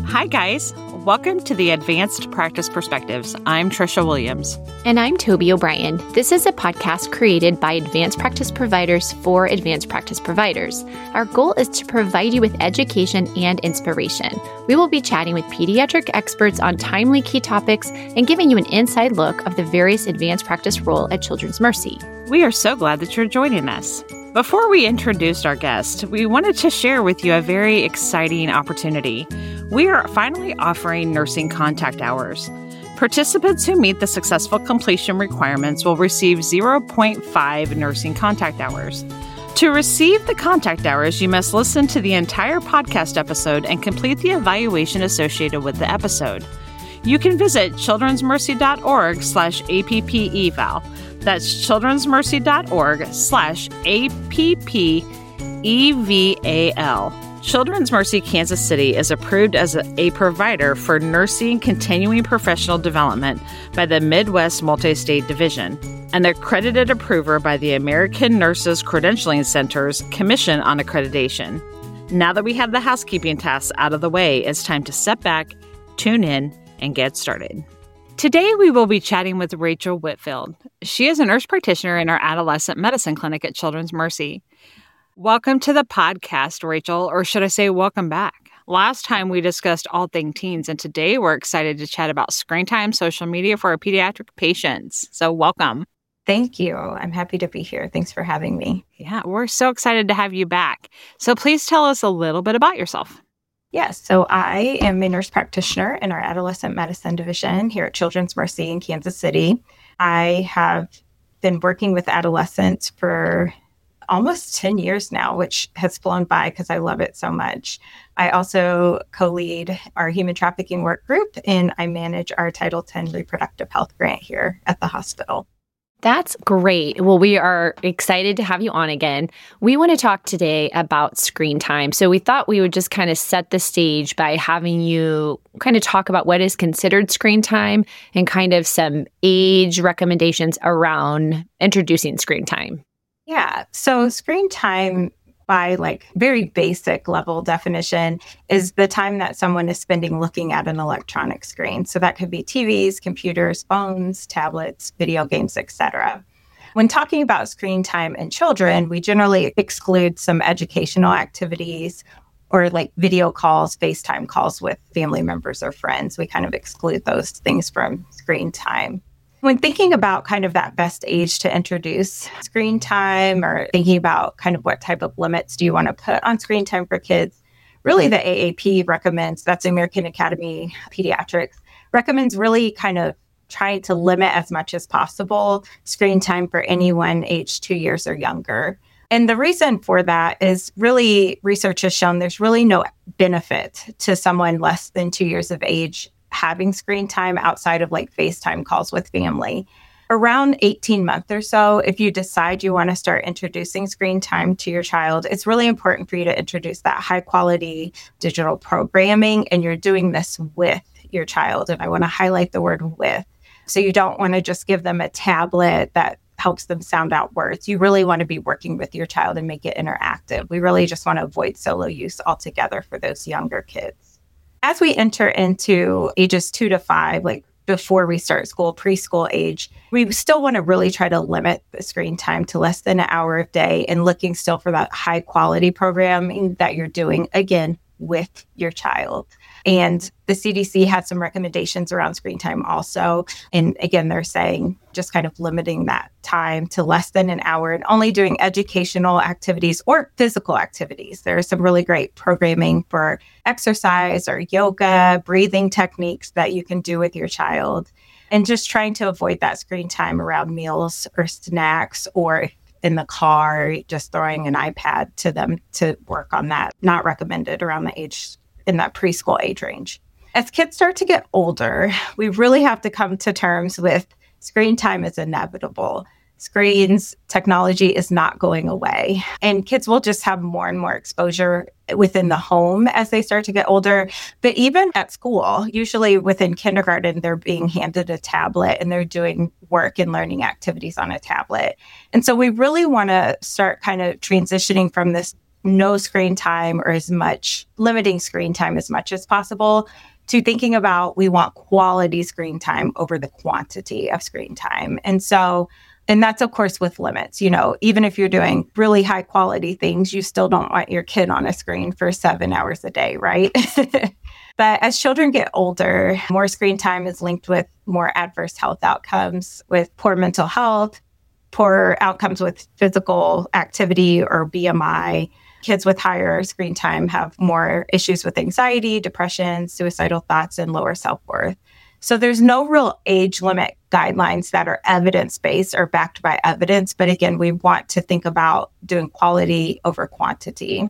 Hi, guys. Welcome to the Advanced Practice Perspectives. I'm Trisha Williams. And I'm Toby O'Brien. This is a podcast created by advanced practice providers for advanced practice providers. Our goal is to provide you with education and inspiration. We will be chatting with pediatric experts on timely key topics and giving you an inside look of the various advanced practice role at Children's Mercy. We are so glad that you're joining us. Before we introduced our guest, we wanted to share with you a very exciting opportunity. We are finally offering nursing contact hours. Participants who meet the successful completion requirements will receive 0.5 nursing contact hours. To receive the contact hours, you must listen to the entire podcast episode and complete the evaluation associated with the episode. You can visit childrensmercy.org/APPeval. That's childrensmercy.org/APPEVAL. Children's Mercy Kansas City is approved as a provider for nursing continuing professional development by the Midwest Multi-State Division and accredited approver by the American Nurses Credentialing Center's Commission on Accreditation. Now that we have the housekeeping tasks out of the way, it's time to step back, tune in, and get started. Today, we will be chatting with Rachel Whitfield. She is a nurse practitioner in our adolescent medicine clinic at Children's Mercy. Welcome to the podcast, Rachel, or should I say welcome back? Last time we discussed all things teens, and today we're excited to chat about screen time, social media for our pediatric patients. So welcome. Thank you. I'm happy to be here. Thanks for having me. Yeah, we're so excited to have you back. So please tell us a little bit about yourself. Yes, so I am a nurse practitioner in our adolescent medicine division here at Children's Mercy in Kansas City. I have been working with adolescents for almost 10 years now, which has flown by because I love it so much. I also co-lead our human trafficking work group, and I manage our Title X reproductive health grant here at the hospital. That's great. Well, we are excited to have you on again. We want to talk today about screen time. So we thought we would just kind of set the stage by having you kind of talk about what is considered screen time and kind of some age recommendations around introducing screen time. Yeah. So screen time, by very basic level definition, is the time that someone is spending looking at an electronic screen. So that could be TVs, computers, phones, tablets, video games, etc. When talking about screen time in children, we generally exclude some educational activities or video calls, FaceTime calls with family members or friends. We kind of exclude those things from screen time. When thinking about kind of that best age to introduce screen time, or thinking about kind of what type of limits do you want to put on screen time for kids, really the AAP recommends, that's American Academy of Pediatrics, recommends really kind of trying to limit as much as possible screen time for anyone aged 2 years or younger. And the reason for that is really research has shown there's really no benefit to someone less than 2 years of age having screen time outside of FaceTime calls with family. Around 18 months or so, if you decide you want to start introducing screen time to your child, it's really important for you to introduce that high quality digital programming, and you're doing this with your child. And I want to highlight the word with. So you don't want to just give them a tablet that helps them sound out words. You really want to be working with your child and make it interactive. We really just want to avoid solo use altogether for those younger kids. As we enter into ages 2 to 5, before we start school, preschool age, we still want to really try to limit the screen time to less than an hour a day and looking still for that high quality programming that you're doing, again, with your child. And the CDC had some recommendations around screen time also. And again, they're saying just kind of limiting that time to less than an hour and only doing educational activities or physical activities. There is some really great programming for exercise or yoga, breathing techniques that you can do with your child. And just trying to avoid that screen time around meals or snacks, or in the car, just throwing an iPad to them to work on that. Not recommended around the age in that preschool age range. As kids start to get older, we really have to come to terms with screen time is inevitable. Screens, technology is not going away. And kids will just have more and more exposure within the home as they start to get older. But even at school, usually within kindergarten, they're being handed a tablet and they're doing work and learning activities on a tablet. And so we really want to start kind of transitioning from this no screen time or as much, limiting screen time as much as possible, to thinking about we want quality screen time over the quantity of screen time. And that's, of course, with limits. Even if you're doing really high quality things, you still don't want your kid on a screen for 7 hours a day, right? But as children get older, more screen time is linked with more adverse health outcomes, with poor mental health, poor outcomes with physical activity or BMI. Kids with higher screen time have more issues with anxiety, depression, suicidal thoughts, and lower self-worth. So there's no real age limit guidelines that are evidence-based or backed by evidence. But again, we want to think about doing quality over quantity.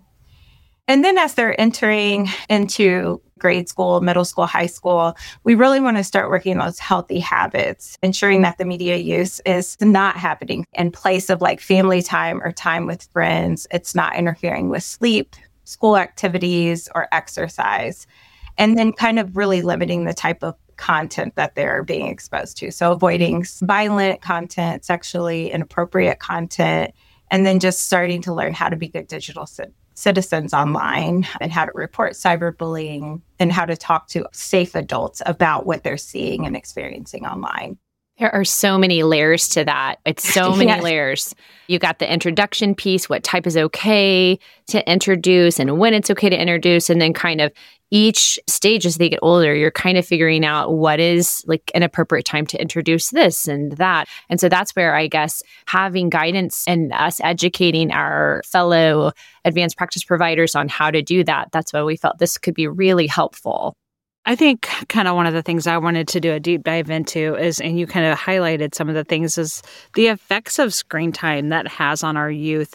And then as they're entering into grade school, middle school, high school, we really want to start working on those healthy habits, ensuring that the media use is not happening in place of like family time or time with friends. It's not interfering with sleep, school activities, or exercise. And then kind of really limiting the type of content that they're being exposed to. So avoiding violent content, sexually inappropriate content, and then just starting to learn how to be good digital citizens online and how to report cyberbullying and how to talk to safe adults about what they're seeing and experiencing online. There are so many layers to that. It's so many Yes. layers. You got the introduction piece, what type is okay to introduce and when it's okay to introduce. And then kind of each stage as they get older, you're kind of figuring out what is like an appropriate time to introduce this and that. And so that's where I guess having guidance and us educating our fellow advanced practice providers on how to do that, that's why we felt this could be really helpful. I think kind of one of the things I wanted to do a deep dive into is, and you kind of highlighted some of the things, is the effects of screen time that has on our youth.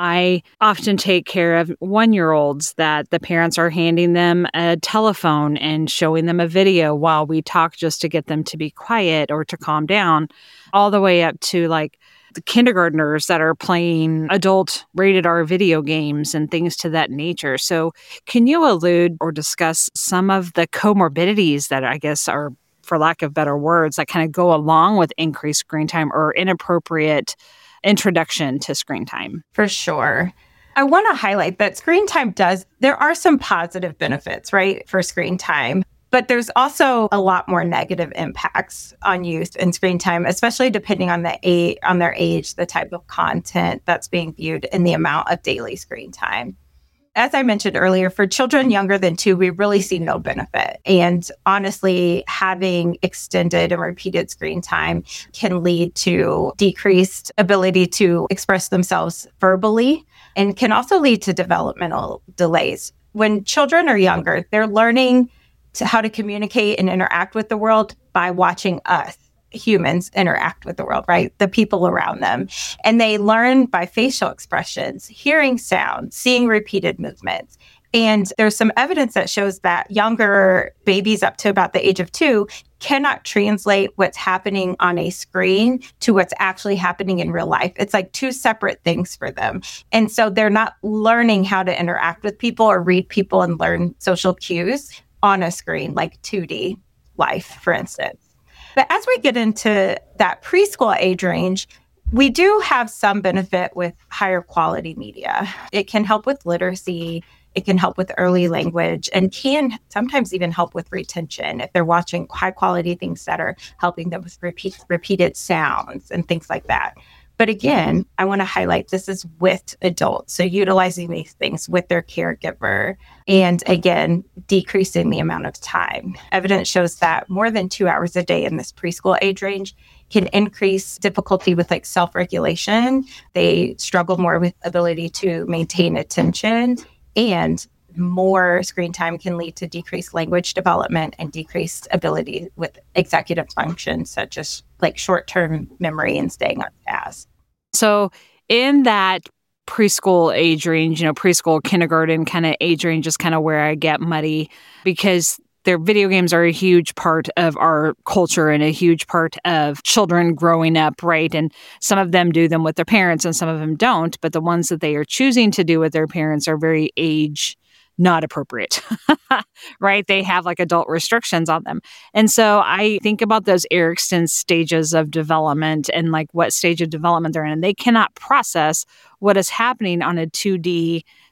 I often take care of 1-year-olds that the parents are handing them a telephone and showing them a video while we talk just to get them to be quiet or to calm down, all the way up to like the kindergartners that are playing adult rated R video games and things to that nature. So can you allude or discuss some of the comorbidities that I guess are, for lack of better words, that kind of go along with increased screen time or inappropriate introduction to screen time? For sure. I want to highlight that screen time there are some positive benefits, right, for screen time. But there's also a lot more negative impacts on youth and screen time, especially depending on their age, the type of content that's being viewed, and the amount of daily screen time. As I mentioned earlier, for children younger than 2, we really see no benefit. And honestly, having extended and repeated screen time can lead to decreased ability to express themselves verbally and can also lead to developmental delays. When children are younger, they're learning how to communicate and interact with the world by watching us humans interact with the world, right? The people around them. And they learn by facial expressions, hearing sound, seeing repeated movements. And there's some evidence that shows that younger babies up to about the age of 2 cannot translate what's happening on a screen to what's actually happening in real life. It's like 2 separate things for them. And so they're not learning how to interact with people or read people and learn social cues on a screen, like 2D life, for instance. But as we get into that preschool age range, we do have some benefit with higher quality media. It can help with literacy, it can help with early language, and can sometimes even help with retention if they're watching high quality things that are helping them with repeated sounds and things like that. But again, I want to highlight this is with adults. So utilizing these things with their caregiver and again, decreasing the amount of time. Evidence shows that more than 2 hours a day in this preschool age range can increase difficulty with like self-regulation. They struggle more with ability to maintain attention, and more screen time can lead to decreased language development and decreased ability with executive functions such as like short-term memory and staying on task. So in that preschool age range, preschool, kindergarten kind of age range is kind of where I get muddy, because their video games are a huge part of our culture and a huge part of children growing up, right? And some of them do them with their parents and some of them don't, but the ones that they are choosing to do with their parents are very age not appropriate, right? They have like adult restrictions on them. And so I think about those Erikson stages of development and like what stage of development they're in, and they cannot process what is happening on a 2D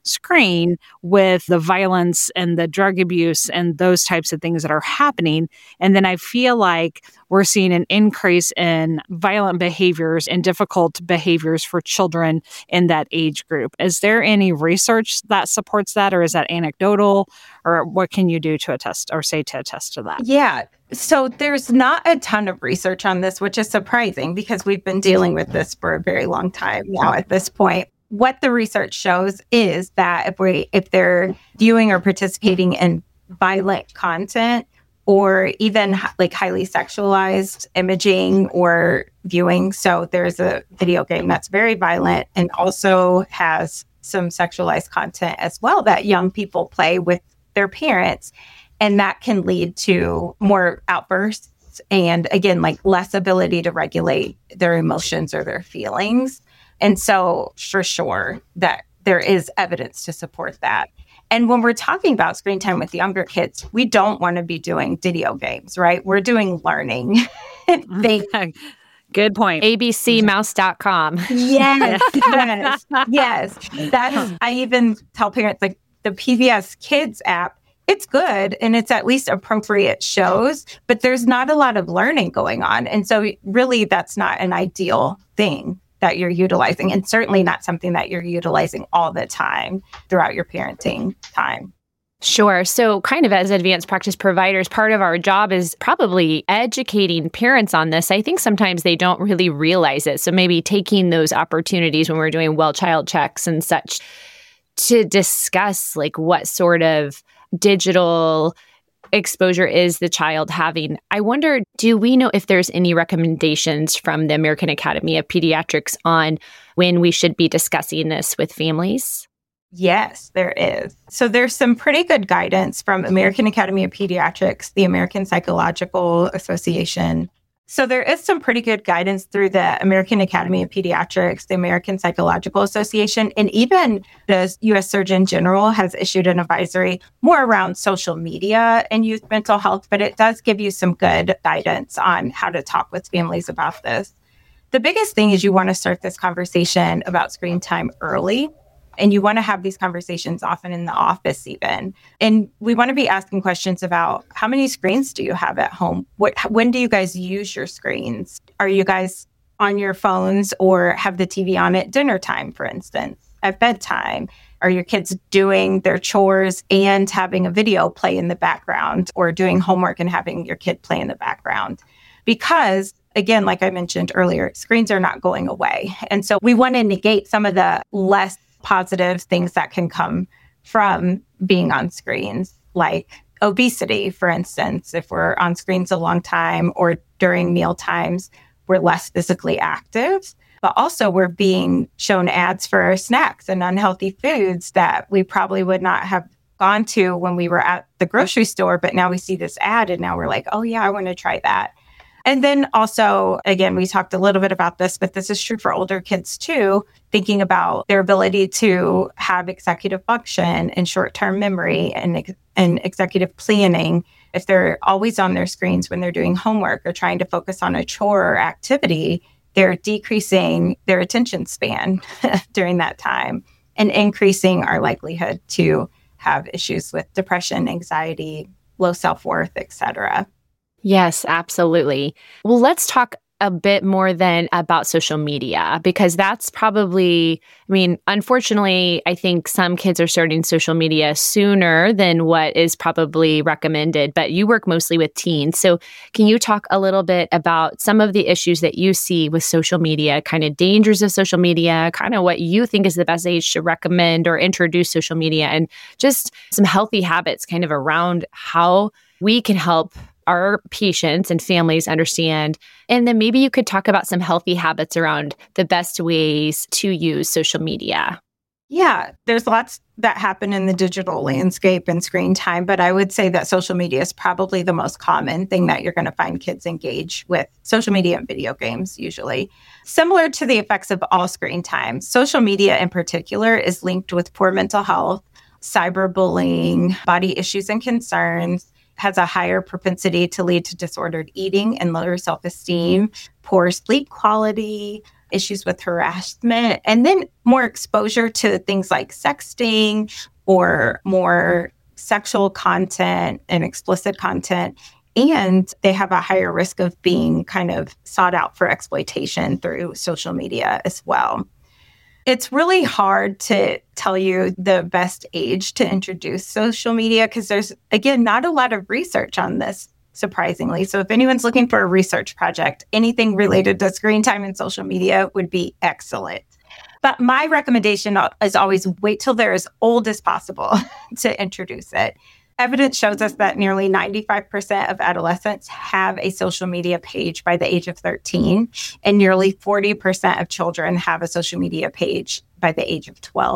screen with the violence and the drug abuse and those types of things that are happening. And then I feel like we're seeing an increase in violent behaviors and difficult behaviors for children in that age group. Is there any research that supports that, or is that anecdotal, or what can you do to attest or say to attest to that? Yeah. So there's not a ton of research on this, which is surprising because we've been dealing with this for a very long time now at this point. What the research shows is that if they're viewing or participating in violent content or even like highly sexualized imaging or viewing, so there's a video game that's very violent and also has some sexualized content as well that young people play with their parents. And that can lead to more outbursts and, again, like less ability to regulate their emotions or their feelings. And so for sure that there is evidence to support that. And when we're talking about screen time with younger kids, we don't want to be doing video games, right? We're doing learning. Good point. abcmouse.com. Yes. I even tell parents, like, the PBS Kids app, it's good and it's at least appropriate shows, but there's not a lot of learning going on. And so really that's not an ideal thing that you're utilizing, and certainly not something that you're utilizing all the time throughout your parenting time. Sure. So kind of as advanced practice providers, part of our job is probably educating parents on this. I think sometimes they don't really realize it. So maybe taking those opportunities when we're doing well child checks and such to discuss like what sort of digital exposure is the child having. I wonder, do we know if there's any recommendations from the American Academy of Pediatrics on when we should be discussing this with families? Yes, there is. So there's some pretty good guidance from American Academy of Pediatrics, the American Psychological Association. So there is some pretty good guidance through the American Academy of Pediatrics, the American Psychological Association, and even the U.S. Surgeon General has issued an advisory more around social media and youth mental health, but it does give you some good guidance on how to talk with families about this. The biggest thing is you want to start this conversation about screen time early. And you want to have these conversations often in the office even. And we want to be asking questions about how many screens do you have at home? When do you guys use your screens? Are you guys on your phones or have the TV on at dinner time, for instance, at bedtime? Are your kids doing their chores and having a video play in the background, or doing homework and having your kid play in the background? Because again, like I mentioned earlier, screens are not going away. And so we want to negate some of the less positive things that can come from being on screens, like obesity, for instance. If we're on screens a long time or during meal times, we're less physically active, but also we're being shown ads for our snacks and unhealthy foods that we probably would not have gone to when we were at the grocery store. But now we see this ad and now we're like, oh yeah, I want to try that. And then also, again, we talked a little bit about this, but this is true for older kids too, thinking about their ability to have executive function and short-term memory and executive planning. If they're always on their screens when they're doing homework or trying to focus on a chore or activity, they're decreasing their attention span during that time and increasing our likelihood to have issues with depression, anxiety, low self-worth, et cetera. Yes, absolutely. Well, let's talk a bit more then about social media, because that's probably, unfortunately, I think some kids are starting social media sooner than what is probably recommended, but you work mostly with teens. So can you talk a little bit about some of the issues that you see with social media, kind of dangers of social media, kind of what you think is the best age to recommend or introduce social media, and just some healthy habits kind of around how we can help our patients and families understand. And then maybe you could talk about some healthy habits around the best ways to use social media. Yeah, there's lots that happen in the digital landscape and screen time, but I would say that social media is probably the most common thing that you're going to find kids engage with. Social media and video games, usually. Similar to the effects of all screen time, social media in particular is linked with poor mental health, cyberbullying, body issues and concerns, has a higher propensity to lead to disordered eating and lower self-esteem, poor sleep quality, issues with harassment, and then more exposure to things like sexting or more sexual content and explicit content. And they have a higher risk of being kind of sought out for exploitation through social media as well. It's really hard to tell you the best age to introduce social media because there's, again, not a lot of research on this, surprisingly. So if anyone's looking for a research project, anything related to screen time and social media would be excellent. But my recommendation is always wait till they're as old as possible to introduce it. Evidence shows us that nearly 95% of adolescents have a social media page by the age of 13, and nearly 40% of children have a social media page by the age of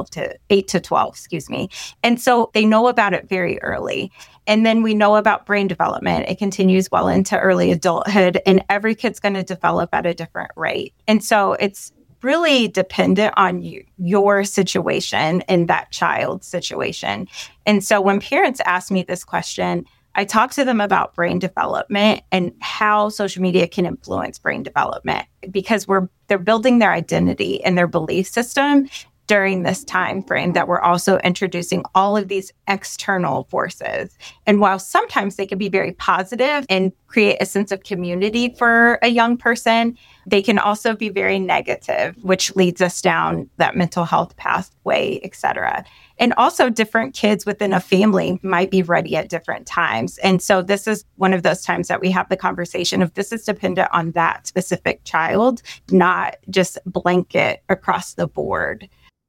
8 to 12, And so they know about it very early. And then we know about brain development. It continues well into early adulthood, and every kid's going to develop at a different rate. And so it's really dependent on your situation and that child's situation. And so when parents ask me this question, I talk to them about brain development and how social media can influence brain development because they're building their identity and their belief system during this time frame that we're also introducing all of these external forces. And while sometimes they can be very positive and create a sense of community for a young person, they can also be very negative, which leads us down that mental health pathway, et cetera. And also different kids within a family might be ready at different times. And so this is one of those times that we have the conversation of this is dependent on that specific child, not just blanket across the board.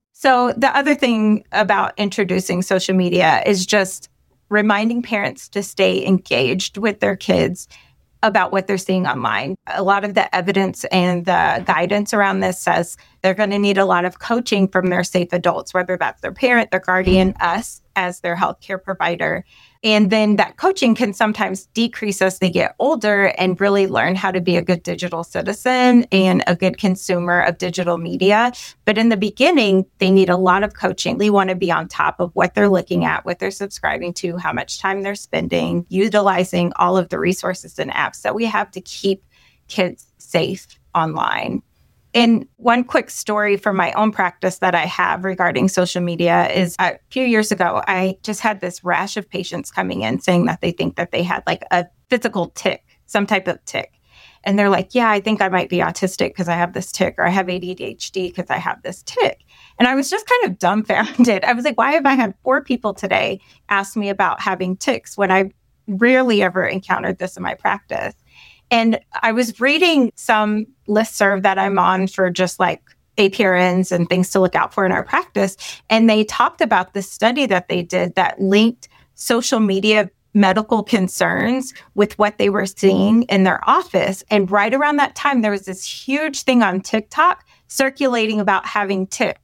So the other thing about introducing social media is just reminding parents to stay engaged with their kids about what they're seeing online. A lot of the evidence and the guidance around this says they're going to need a lot of coaching from their safe adults, whether that's their parent, their guardian, us as their healthcare provider. And then that coaching can sometimes decrease as they get older and really learn how to be a good digital citizen and a good consumer of digital media. But in the beginning, they need a lot of coaching. They want to be on top of what they're looking at, what they're subscribing to, how much time they're spending, utilizing all of the resources and apps that we have to keep kids safe online. And one quick story from my own practice that I have regarding social media is a few years ago, I just had this rash of patients coming in saying that they think that they had like a physical tic, some type of tic. And they're like, yeah, I think I might be autistic because I have this tic, or I have ADHD because I have this tic. And I was just kind of dumbfounded. I was like, why have I had 4 people today ask me about having tics when I rarely ever encountered this in my practice? And I was reading some listserv that I'm on for just like APRNs and things to look out for in our practice. And they talked about this study that they did that linked social media medical concerns with what they were seeing in their office. And right around that time, there was this huge thing on TikTok circulating about having tics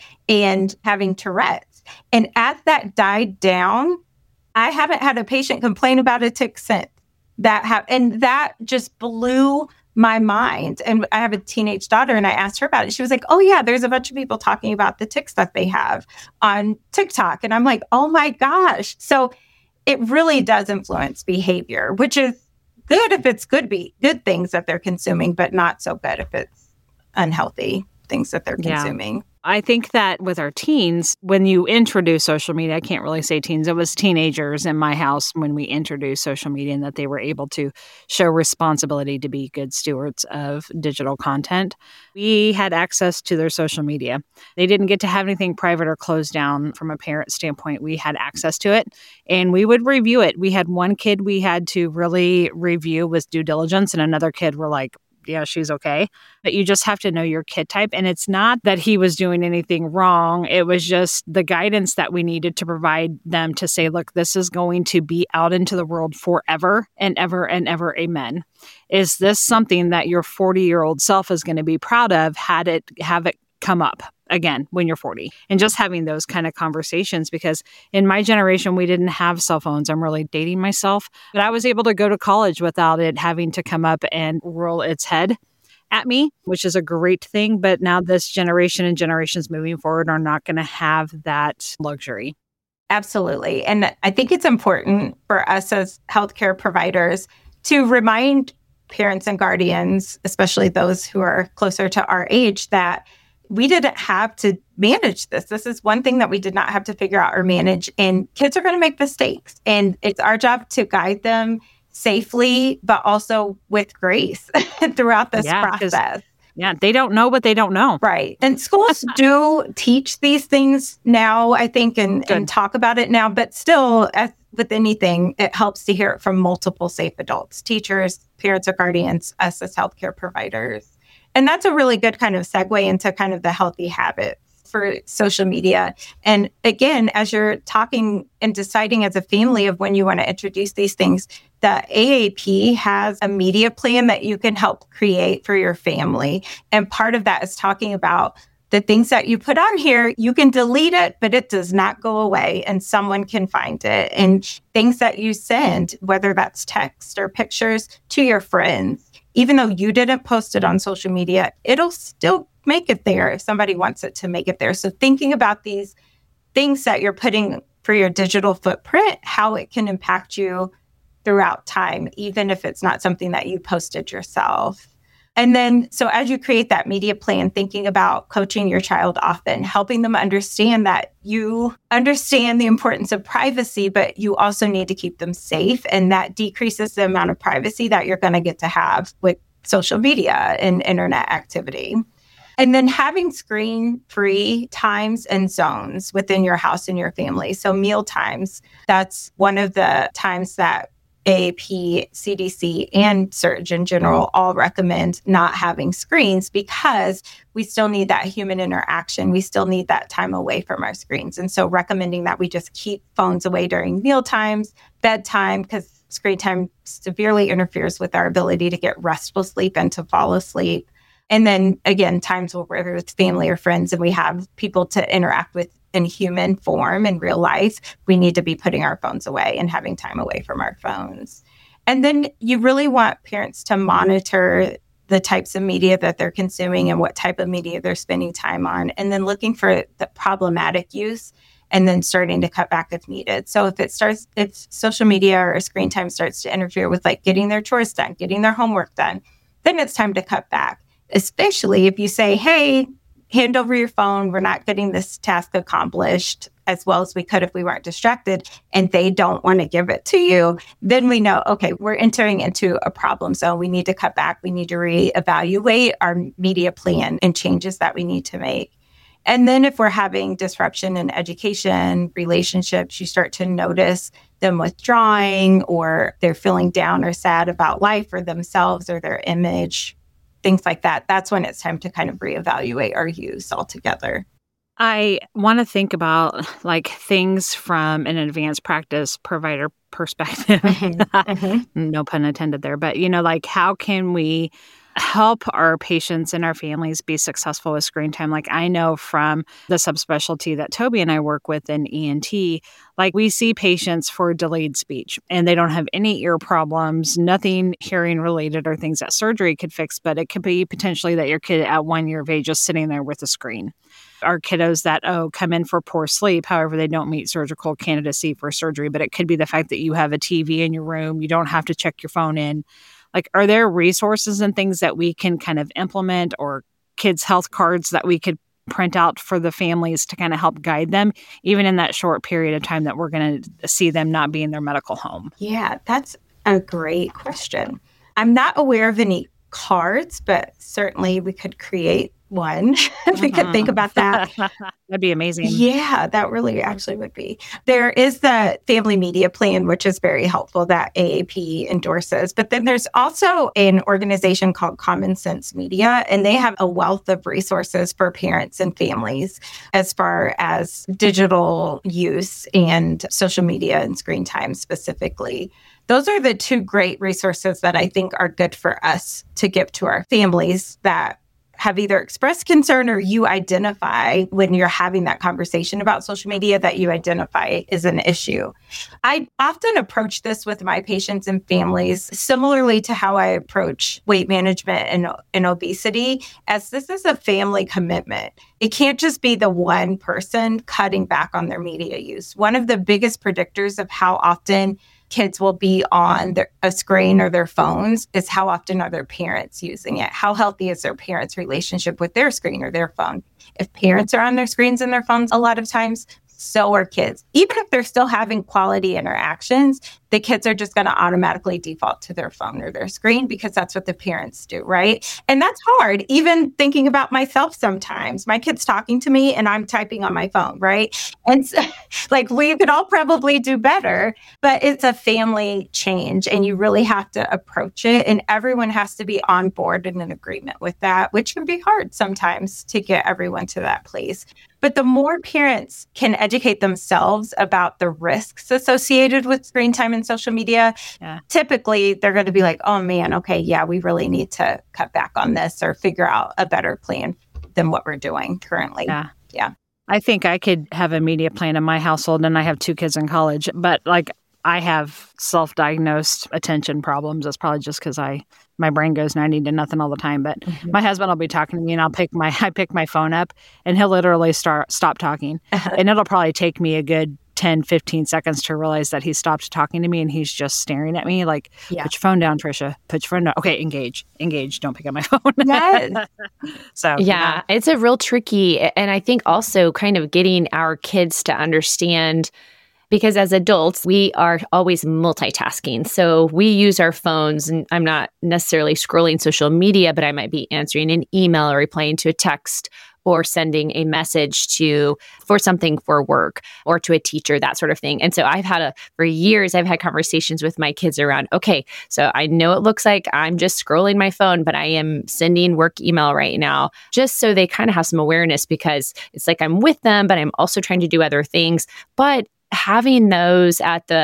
and having Tourette's. And as that died down, I haven't had a patient complain about a tic since. And that just blew my mind. And I have a teenage daughter and I asked her about it. She was like, oh yeah, there's a bunch of people talking about the tics that they have on TikTok. And I'm like, oh my gosh. So it really does influence behavior, which is good if it's good things that they're consuming, but not so good if it's unhealthy things that they're consuming. I think that with our teens, when you introduce social media, I can't really say teens, it was teenagers in my house when we introduced social media and that they were able to show responsibility to be good stewards of digital content. We had access to their social media. They didn't get to have anything private or closed down from a parent standpoint. We had access to it and we would review it. We had one kid we had to really review with due diligence and another kid were like, yeah, she's okay. But you just have to know your kid type. And it's not that he was doing anything wrong. It was just the guidance that we needed to provide them to say, look, this is going to be out into the world forever and ever and ever. Amen. Is this something that your 40-year-old self is going to be proud of? Have it come up again when you're 40, and just having those kind of conversations, because in my generation, we didn't have cell phones. I'm really dating myself, but I was able to go to college without it having to come up and roll its head at me, which is a great thing. But now this generation and generations moving forward are not going to have that luxury. Absolutely. And I think it's important for us as healthcare providers to remind parents and guardians, especially those who are closer to our age, that we didn't have to manage this. This is one thing that we did not have to figure out or manage. And kids are going to make mistakes. And it's our job to guide them safely, but also with grace throughout this process. Yeah, they don't know what they don't know. Right. And schools do teach these things now, I think, and talk about it now. But still, as with anything, it helps to hear it from multiple safe adults, teachers, parents or guardians, us as healthcare providers. And that's a really good kind of segue into kind of the healthy habits for social media. And again, as you're talking and deciding as a family of when you want to introduce these things, the AAP has a media plan that you can help create for your family. And part of that is talking about the things that you put on here. You can delete it, but it does not go away and someone can find it. And things that you send, whether that's text or pictures to your friends, even though you didn't post it on social media, it'll still make it there if somebody wants it to make it there. So thinking about these things that you're putting for your digital footprint, how it can impact you throughout time, even if it's not something that you posted yourself. And then, so as you create that media plan, thinking about coaching your child often, helping them understand that you understand the importance of privacy, but you also need to keep them safe. And that decreases the amount of privacy that you're going to get to have with social media and internet activity. And then having screen-free times and zones within your house and your family. So meal times, that's one of the times that AAP, CDC, and Surgeon General all recommend not having screens because we still need that human interaction. We still need that time away from our screens. And so recommending that we just keep phones away during meal times, bedtime, because screen time severely interferes with our ability to get restful sleep and to fall asleep. And then again, times where we're with family or friends and we have people to interact with in human form in real life, we need to be putting our phones away and having time away from our phones. And then you really want parents to monitor the types of media that they're consuming and what type of media they're spending time on, and then looking for the problematic use and then starting to cut back if needed. So if social media or screen time starts to interfere with like getting their chores done, getting their homework done, then it's time to cut back. Especially if you say, hey, hand over your phone, we're not getting this task accomplished as well as we could if we weren't distracted, and they don't want to give it to you, then we know, okay, we're entering into a problem zone. We need to cut back. We need to reevaluate our media plan and changes that we need to make. And then if we're having disruption in education, relationships, you start to notice them withdrawing or they're feeling down or sad about life or themselves or their image, things like that. That's when it's time to kind of reevaluate our use altogether. I want to think about like things from an advanced practice provider perspective. No pun intended there. But, like how can we help our patients and our families be successful with screen time? Like I know from the subspecialty that Toby and I work with in ENT, like we see patients for delayed speech and they don't have any ear problems, nothing hearing related or things that surgery could fix, but it could be potentially that your kid at 1 year of age is sitting there with a screen. Our kiddos that, come in for poor sleep, however, they don't meet surgical candidacy for surgery, but it could be the fact that you have a TV in your room, you don't have to check your phone in. Like, are there resources and things that we can kind of implement or kids' health cards that we could print out for the families to kind of help guide them, even in that short period of time that we're going to see them not be in their medical home? Yeah, that's a great question. I'm not aware of any cards, but certainly we could create one. We could think about that. That'd be amazing. Yeah, that really actually would be. There is the family media plan, which is very helpful that AAP endorses. But then there's also an organization called Common Sense Media, and they have a wealth of resources for parents and families as far as digital use and social media and screen time specifically. Those are the two great resources that I think are good for us to give to our families that have either expressed concern or you identify when you're having that conversation about social media that you identify is an issue. I often approach this with my patients and families similarly to how I approach weight management and obesity, as this is a family commitment. It can't just be the one person cutting back on their media use. One of the biggest predictors of how often kids will be on a screen or their phones is how often are their parents using it? How healthy is their parents' relationship with their screen or their phone? If parents are on their screens and their phones a lot of times, so are kids. Even if they're still having quality interactions, the kids are just going to automatically default to their phone or their screen because that's what the parents do, right? And that's hard. Even thinking about myself sometimes, my kid's talking to me and I'm typing on my phone, right? And so, like, we could all probably do better, but it's a family change and you really have to approach it. And everyone has to be on board and in agreement with that, which can be hard sometimes to get everyone to that place. But the more parents can educate themselves about the risks associated with screen time and social media, typically they're going to be like, oh man, okay, yeah, we really need to cut back on this or figure out a better plan than what we're doing currently. Yeah. I think I could have a media plan in my household, and I have 2 kids in college, but like I have self-diagnosed attention problems. That's probably just because my brain goes 90 to nothing all the time. But my husband will be talking to me and I pick my phone up and he'll literally stop talking. And it'll probably take me a good 10, 15 seconds to realize that he stopped talking to me and he's just staring at me like, put your phone down, Trisha. Put your phone down. Okay, engage. Don't pick up my phone. Yes. So it's a real tricky. And I think also kind of getting our kids to understand, because as adults, we are always multitasking. So we use our phones, and I'm not necessarily scrolling social media, but I might be answering an email or replying to a text or sending a message for something for work or to a teacher, that sort of thing. And so for years, I've had conversations with my kids around, okay, so I know it looks like I'm just scrolling my phone, but I am sending work email right now, just so they kind of have some awareness, because it's like I'm with them, but I'm also trying to do other things. But having those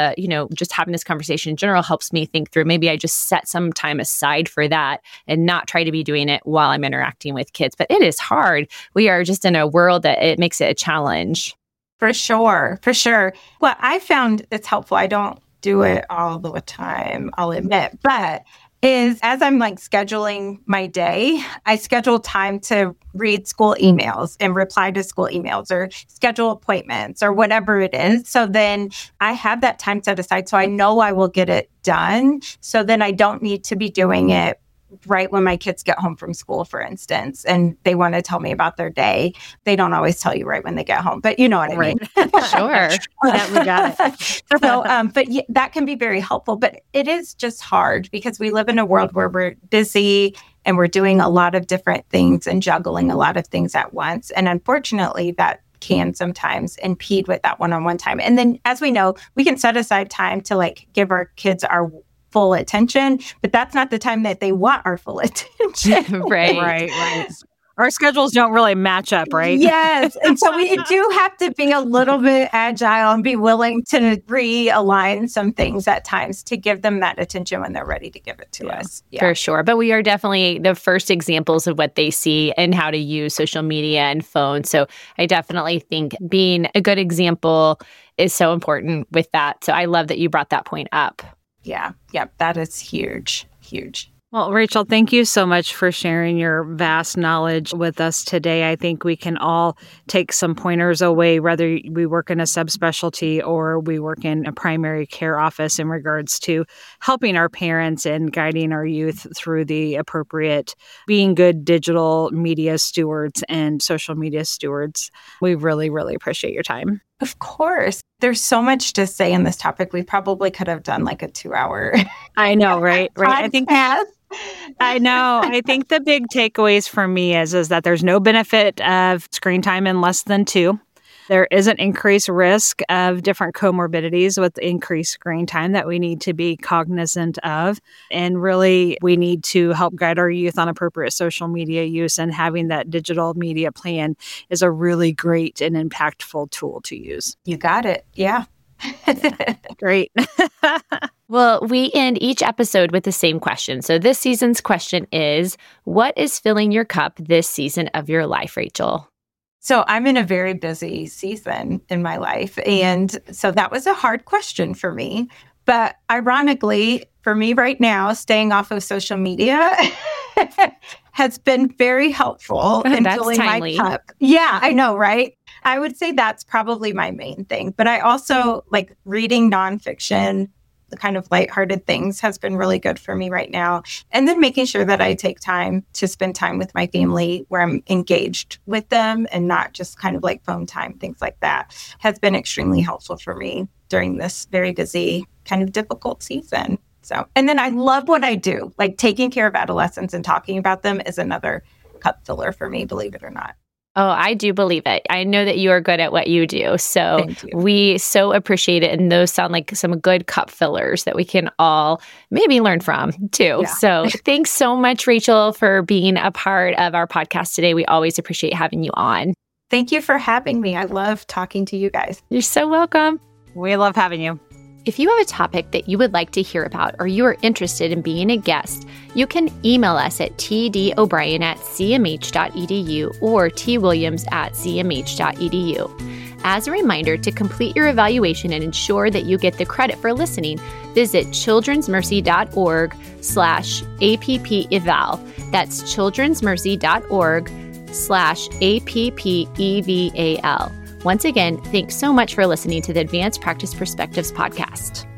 just having this conversation in general helps me think through, maybe I just set some time aside for that and not try to be doing it while I'm interacting with kids. But it is hard. We are just in a world that it makes it a challenge. For sure. Well, I found it's helpful. I don't do it all the time, I'll admit, but is as I'm like scheduling my day, I schedule time to read school emails and reply to school emails or schedule appointments or whatever it is. So then I have that time set aside so I know I will get it done. So then I don't need to be doing it right when my kids get home from school, for instance, and they want to tell me about their day. They don't always tell you right when they get home, but you know what I mean. Sure. Yeah, we got it. So, that can be very helpful, but it is just hard because we live in a world where we're busy and we're doing a lot of different things and juggling a lot of things at once. And unfortunately, that can sometimes impede with that one-on-one time. And then, as we know, we can set aside time to like give our kids our full attention, but that's not the time that they want our full attention. Right. Our schedules don't really match up, right? Yes. And so we do have to be a little bit agile and be willing to realign some things at times to give them that attention when they're ready to give it to us. Yeah. For sure. But we are definitely the first examples of what they see and how to use social media and phones. So I definitely think being a good example is so important with that. So I love that you brought that point up. Yeah. That is huge. Well, Rachel, thank you so much for sharing your vast knowledge with us today. I think we can all take some pointers away, whether we work in a subspecialty or we work in a primary care office, in regards to helping our parents and guiding our youth through the appropriate being good digital media stewards and social media stewards. We really, really appreciate your time. Of course. There's so much to say in this topic. We probably could have done like a 2-hour. I know, right? I know. I think the big takeaways for me is that there's no benefit of screen time in less than 2. There is an increased risk of different comorbidities with increased screen time that we need to be cognizant of. And really, we need to help guide our youth on appropriate social media use, and having that digital media plan is a really great and impactful tool to use. You got it. Yeah. Great. Well, we end each episode with the same question. So this season's question is, what is filling your cup this season of your life, Rachel? So I'm in a very busy season in my life. And so that was a hard question for me. But ironically, for me right now, staying off of social media has been very helpful in filling my cup. Yeah, I know, right? I would say that's probably my main thing. But I also like reading nonfiction kind of lighthearted things has been really good for me right now. And then making sure that I take time to spend time with my family where I'm engaged with them and not just kind of like phone time, things like that has been extremely helpful for me during this very busy, kind of difficult season. So, and then I love what I do. Like taking care of adolescents and talking about them is another cup filler for me, believe it or not. Oh, I do believe it. I know that you are good at what you do. So we so appreciate it. And those sound like some good cup fillers that we can all maybe learn from too. Yeah. So thanks so much, Rachel, for being a part of our podcast today. We always appreciate having you on. Thank you for having me. I love talking to you guys. You're so welcome. We love having you. If you have a topic that you would like to hear about or you are interested in being a guest, you can email us at tdobrien@cmh.edu or twilliams@cmh.edu. As a reminder, to complete your evaluation and ensure that you get the credit for listening, visit childrensmercy.org/appeval. That's childrensmercy.org/appeval. Once again, thanks so much for listening to the Advanced Practice Perspectives podcast.